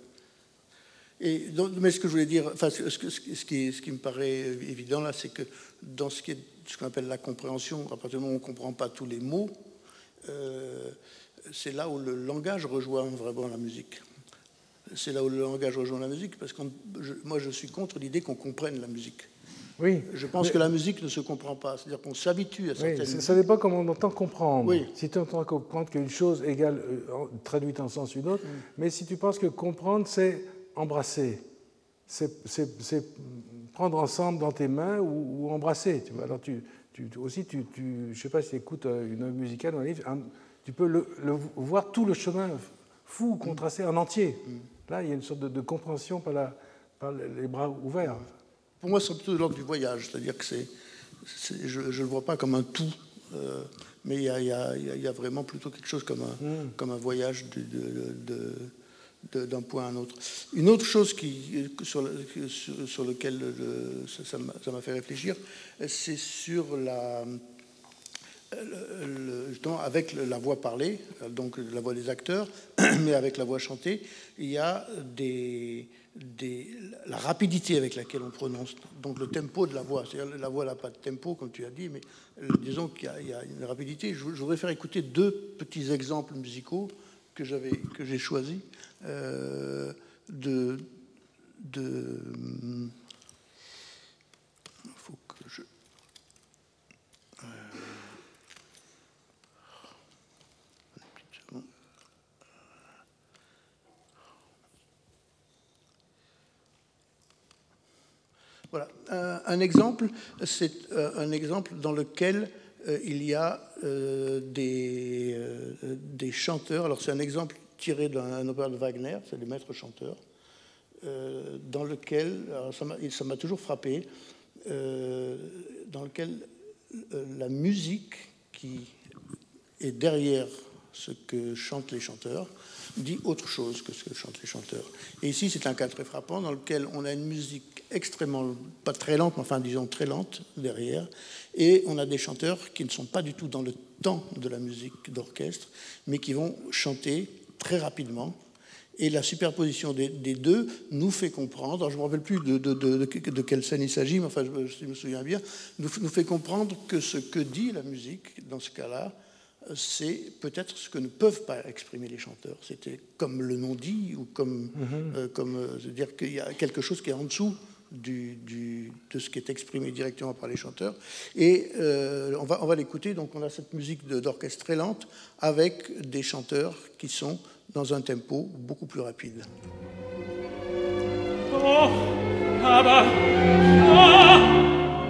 Et donc, mais ce que je voulais dire, enfin, ce, ce, ce, qui, ce qui me paraît évident là, c'est que dans ce, qui est, ce qu'on appelle la compréhension, à partir du moment où on ne comprend pas tous les mots, euh, c'est là où le langage rejoint vraiment la musique. C'est là où le langage rejoint la musique, parce que moi je suis contre l'idée qu'on comprenne la musique. Oui. Je pense mais... que la musique ne se comprend pas, c'est-à-dire qu'on s'habitue à certaines oui, musiques. Ça dépend comment on entend comprendre. Oui. Si tu entends comprendre qu'une chose égale euh, traduite en sens une autre, mm. mais si tu penses que comprendre c'est embrasser, c'est, c'est, c'est prendre ensemble dans tes mains ou, ou embrasser. Tu vois. Alors tu, tu, aussi, tu, tu, je ne sais pas si tu écoutes une œuvre musicale ou un livre, un, tu peux le, le, voir tout le chemin fou qu'on traçait en entier. Mm. Là, il y a une sorte de, de compréhension par, la, par les bras ouverts. Pour moi, c'est plutôt de l'ordre du voyage, c'est-à-dire que c'est, c'est, je ne le vois pas comme un tout, euh, mais il y, y, y a vraiment plutôt quelque chose comme un, mm. comme un voyage de, de, de, de, d'un point à un autre. Une autre chose qui, sur, le, sur, sur laquelle le, ça, ça, m'a, ça m'a fait réfléchir, c'est sur la... Le, justement, avec la voix parlée, donc la voix des acteurs, mais avec la voix chantée, il y a des, des, la rapidité avec laquelle on prononce, donc le tempo de la voix. C'est-à-dire la voix n'a pas de tempo, comme tu as dit, mais disons qu'il y a, il y a une rapidité. Je, je voudrais faire écouter deux petits exemples musicaux que, j'avais, que j'ai choisis euh, de... de il faut que je... Voilà, un, un exemple, c'est un exemple dans lequel euh, il y a euh, des, euh, des chanteurs. Alors c'est un exemple tiré d'un opéra de Wagner, c'est les maîtres chanteurs, euh, dans lequel, alors ça m'a, ça m'a toujours frappé, euh, dans lequel euh, la musique qui est derrière ce que chantent les chanteurs dit autre chose que ce que chantent les chanteurs. Et ici, c'est un cas très frappant dans lequel on a une musique extrêmement, pas très lente, mais enfin disons très lente derrière, et on a des chanteurs qui ne sont pas du tout dans le temps de la musique d'orchestre, mais qui vont chanter très rapidement. Et la superposition des, des deux nous fait comprendre, alors je ne me rappelle plus de, de, de, de, de quelle scène il s'agit, mais enfin je, je me souviens bien, nous, nous fait comprendre que ce que dit la musique dans ce cas-là, c'est peut-être ce que ne peuvent pas exprimer les chanteurs. C'était comme le non-dit, ou comme, mm-hmm. euh, comme euh, dire qu'il y a quelque chose qui est en dessous du, du, de ce qui est exprimé directement par les chanteurs. Et euh, on va, on va l'écouter. Donc on a cette musique de, d'orchestre très lente avec des chanteurs qui sont dans un tempo beaucoup plus rapide. Oh, aber, oh.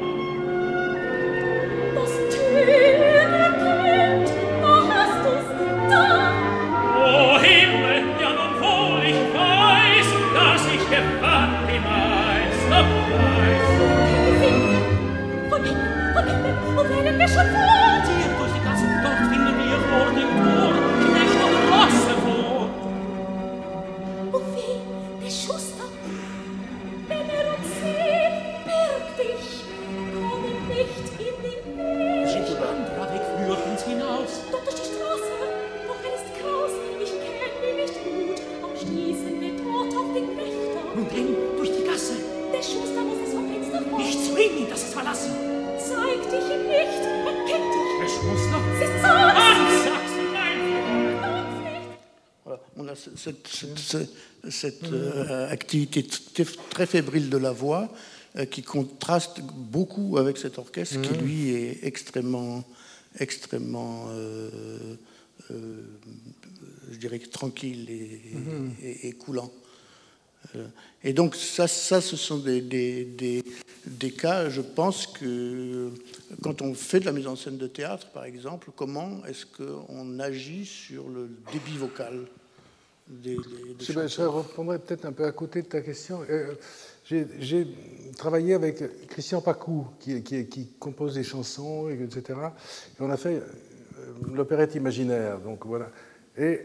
Cette, cette, cette euh, activité t- très fébrile de la voix euh, qui contraste beaucoup avec cet orchestre mmh. qui, lui, est extrêmement, extrêmement euh, euh, je dirais, tranquille et, mmh. et, et coulant. Euh, et donc, ça, ça ce sont des, des, des, des cas, je pense que quand on fait de la mise en scène de théâtre, par exemple, comment est-ce qu'on agit sur le débit vocal ? Des, des, des je, je répondrai peut-être un peu à côté de ta question. Euh, j'ai, j'ai travaillé avec Christian Pacou, qui, qui, qui compose des chansons, et cetera. Et on a fait euh, l'opérette imaginaire. Donc voilà. Et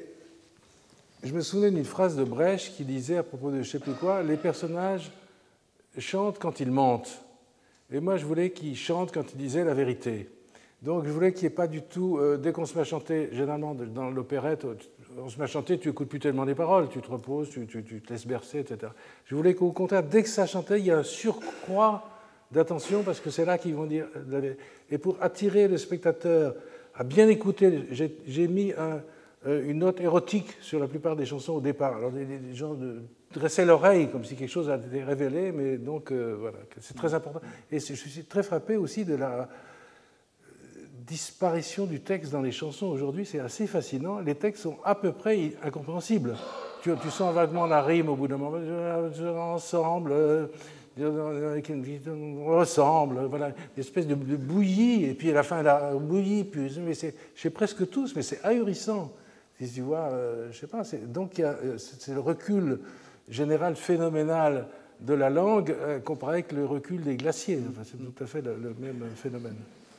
je me souvenais d'une phrase de Brecht qui disait à propos de je ne sais plus quoi, les personnages chantent quand ils mentent. Et moi, je voulais qu'ils chantent quand ils disaient la vérité. Donc je voulais qu'il n'y ait pas du tout, euh, dès qu'on se met à chanter, généralement dans l'opérette, on se met à chanter, tu n'écoutes plus tellement les paroles, tu te reposes, tu, tu, tu te laisses bercer, et cetera. Je voulais qu'au contraire, dès que ça chantait, il y a un surcroît d'attention, parce que c'est là qu'ils vont dire... Et pour attirer le spectateur à bien écouter, j'ai, j'ai mis un, une note érotique sur la plupart des chansons au départ. Alors les, les gens de, dressaient l'oreille, comme si quelque chose a été révélé, mais donc, euh, voilà, c'est très important. Et je suis très frappé aussi de la... disparition du texte dans les chansons aujourd'hui, c'est assez fascinant. Les textes sont à peu près incompréhensibles. Tu, tu sens vaguement la rime au bout d'un moment. Ensemble, on ressemble, voilà, une espèce de, de bouillie, et puis à la fin, la bouillie, puis, mais c'est, chez presque tous, mais c'est ahurissant. Si tu vois, euh, je sais pas, c'est, donc il y a, c'est le recul général phénoménal de la langue euh, comparé avec le recul des glaciers. Enfin, c'est tout à fait le, le même phénomène.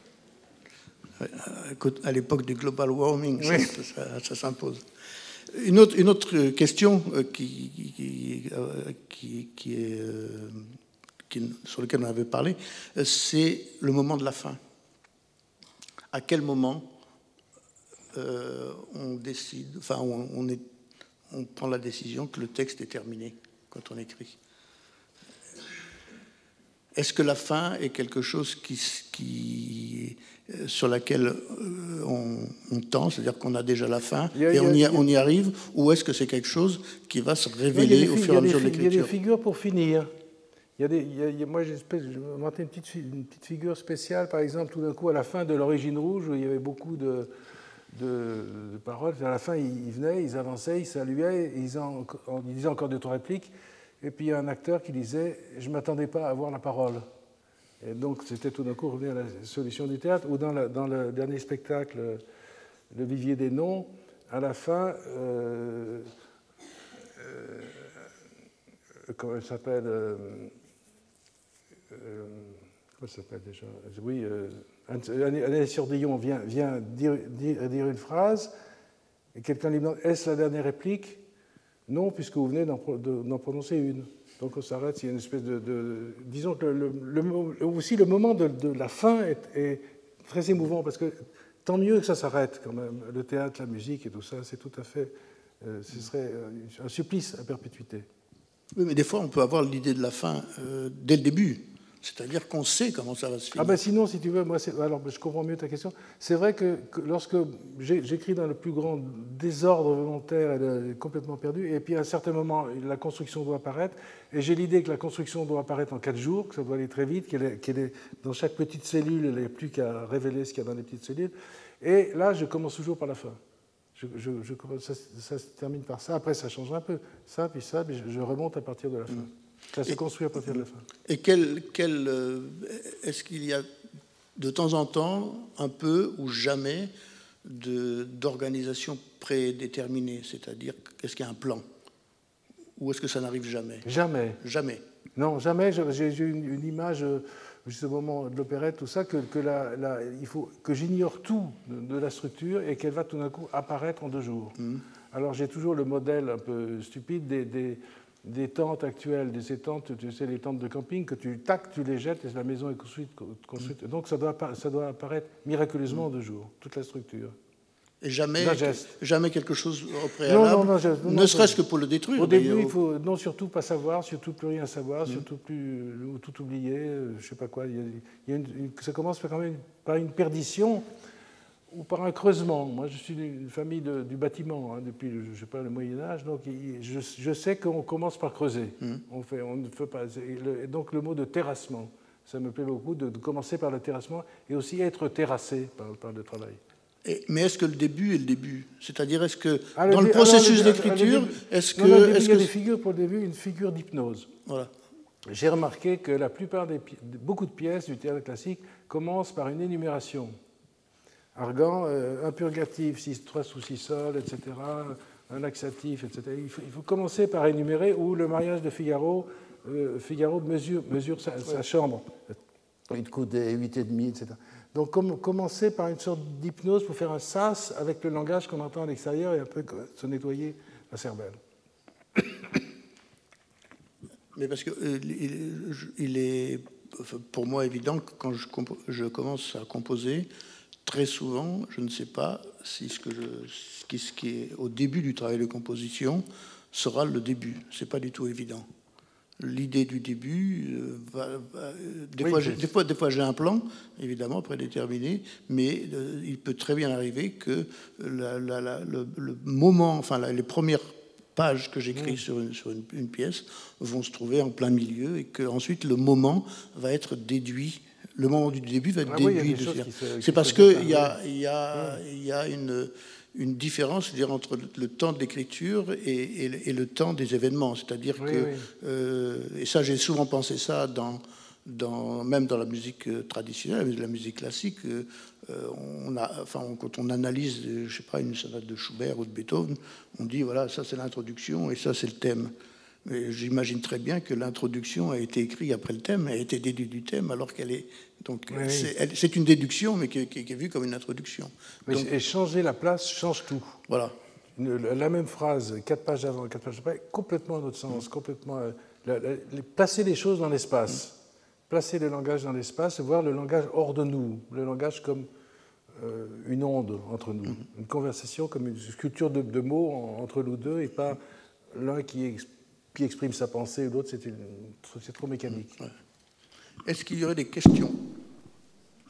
À l'époque du global warming, oui. ça, ça, ça s'impose. Une autre, une autre question qui, qui, qui, qui est, qui, sur laquelle on avait parlé, c'est le moment de la fin. À quel moment euh, on décide, enfin, on, on, est, on prend la décision que le texte est terminé quand on écrit? Est-ce que la fin est quelque chose qui, qui, sur laquelle on, on tend, c'est-à-dire qu'on a déjà la fin a, et on y, a, on y arrive, ou est-ce que c'est quelque chose qui va se révéler au fur et à mesure de l'écriture? Il y a des figures pour finir. Il y a des, il y a, il y a, moi, j'ai inventé une petite, une petite figure spéciale, par exemple, tout d'un coup, à la fin de l'Origine rouge, où il y avait beaucoup de, de, de paroles. À la fin, ils venaient, ils avançaient, ils saluaient, ils, en, ils disaient encore deux, trois répliques. Et puis il y a un acteur qui disait « Je ne m'attendais pas à avoir la parole ». Et donc c'était tout d'un coup revenu à la solution du théâtre. Ou dans, la, dans le dernier spectacle, Le Vivier des Noms, à la fin, euh, euh, comment elle s'appelle euh, euh, Comment ça s'appelle déjà Oui, euh, Annelies Surdillon vient, vient dire, dire, dire une phrase, et quelqu'un lui demande « Est-ce la dernière réplique ?» Non, puisque vous venez d'en, d'en prononcer une. Donc on s'arrête, il y a une espèce de... de disons que le, le, le, aussi le moment de, de la fin est, est très émouvant, parce que tant mieux que ça s'arrête quand même. Le théâtre, la musique et tout ça, c'est tout à fait... Euh, ce serait un supplice à perpétuité. Oui, mais des fois, on peut avoir l'idée de la fin euh, dès le début. C'est-à-dire qu'on sait comment ça va se finir. Ah ben sinon, si tu veux, moi, c'est, alors je comprends mieux ta question. C'est vrai que, que lorsque j'ai, j'écris dans le plus grand désordre volontaire, elle est complètement perdue, et puis à un certain moment, la construction doit apparaître, et j'ai l'idée que la construction doit apparaître en quatre jours, que ça doit aller très vite, qu'elle est, qu'elle est dans chaque petite cellule, elle n'est plus qu'à révéler ce qu'il y a dans les petites cellules. Et là, je commence toujours par la fin. Je, je, je, ça, ça se termine par ça. Après, ça change un peu. Ça, puis ça, puis je, je remonte à partir de la fin. Mmh. Ça se et, construit à partir de la fin. Et quel, quel, euh, est-ce qu'il y a de temps en temps, un peu ou jamais, de, d'organisation prédéterminée? C'est-à-dire, est-ce qu'il y a un plan? Ou est-ce que ça n'arrive jamais? Jamais. Jamais. Non, jamais. J'ai, j'ai une, une image, justement, de l'opérette, tout ça, que, que, la, la, il faut, que j'ignore tout de, de la structure et qu'elle va tout d'un coup apparaître en deux jours. Mmh. Alors j'ai toujours le modèle un peu stupide des... des des tentes actuelles, de ces tentes, tu sais, les tentes de camping, que tu tac, tu les jettes et la maison est construite. construite. Mmh. Donc ça doit, ça doit apparaître miraculeusement mmh. en deux jours, toute la structure. Et jamais, jamais quelque chose au préalable, non, non, non, je, non, ne non, serait-ce que pour le détruire. Au début, il faut non, surtout pas savoir, surtout plus rien savoir, mmh. surtout plus tout oublier, je sais pas quoi. Il y a, il y a une, une, ça commence quand même par une perdition ou par un creusement. Moi, je suis d'une famille de, du bâtiment, hein, depuis je sais pas, le Moyen-Âge, donc je, je sais qu'on commence par creuser. Mmh. On, fait, on ne fait pas. Et donc le mot de terrassement, ça me plaît beaucoup, de, de commencer par le terrassement et aussi être terrassé par, par le travail. Et, mais est-ce que le début est le début? C'est-à-dire, est-ce que ah, dans le, le processus alors, d'écriture, début, est-ce que... Non, non, est-ce il y a que... des figures pour le début, une figure d'hypnose. Voilà. J'ai remarqué que la plupart des beaucoup de pièces du théâtre classique commencent par une énumération. Argan, euh, un purgatif, six, trois sous six sol, et cetera, un laxatif, et cetera. Il faut, il faut commencer par énumérer, ou le mariage de Figaro, euh, Figaro mesure, mesure sa, sa chambre, huit coudées, huit et demi, et cetera. Donc com- commencer par une sorte d'hypnose pour faire un sas avec le langage qu'on entend à l'extérieur et un peu se nettoyer la cervelle. Mais parce que euh, il, il est pour moi évident que quand je, compo- je commence à composer, très souvent, je ne sais pas si ce, que je, ce, qui, ce qui est au début du travail de composition sera le début. C'est pas du tout évident. L'idée du début, euh, va, va, des, oui, fois, j'ai, des, fois, des fois j'ai un plan, évidemment, prédéterminé, mais euh, il peut très bien arriver que la, la, la, le, le moment, enfin la, les premières pages que j'écris mmh. sur, une, sur une, une pièce vont se trouver en plein milieu et qu'ensuite le moment va être déduit. Le moment du début va être ah déduit. Oui, de se, c'est parce qu'il y a, y, a, mmh. y a une, une différence, c'est-à-dire entre le temps d'écriture et, et, et le temps des événements. C'est-à-dire oui, que, oui. Euh, et ça j'ai souvent pensé ça, dans, dans, même dans la musique traditionnelle, la musique classique, euh, on a, enfin, on, quand on analyse, je sais pas, une sonate de Schubert ou de Beethoven, on dit voilà, ça c'est l'introduction et ça c'est le thème. Mais j'imagine très bien que l'introduction a été écrite après le thème, a été déduite du thème, alors qu'elle est... Donc oui. c'est, elle, c'est une déduction, mais qui, qui, qui est vue comme une introduction. Mais donc, et changer la place change tout. Voilà. Une, la même phrase, quatre pages avant, quatre pages après, complètement dans notre sens, mmh. complètement... La, la, placer les choses dans l'espace, mmh. placer le langage dans l'espace, et voir le langage hors de nous, le langage comme euh, une onde entre nous, mmh. une conversation comme une sculpture de, de mots entre nous deux, et pas l'un qui explique qui exprime sa pensée, ou l'autre, c'est, une, c'est trop mécanique. Ouais. Est-ce qu'il y aurait des questions ?